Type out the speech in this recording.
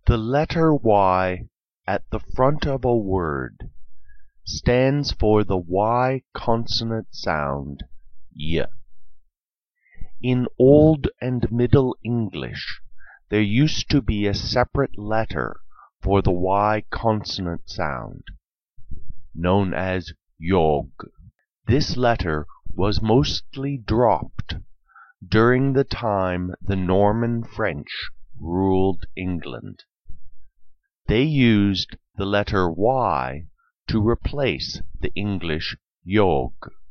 The letter Y at the front of a word stands for the Y consonant sound y. In Old and Middle English there used to be a separate letter for the Y consonant sound, known as yog. This letter was mostly dropped during the time the Norman French ruled England. They used the letter Y to replace the English yog.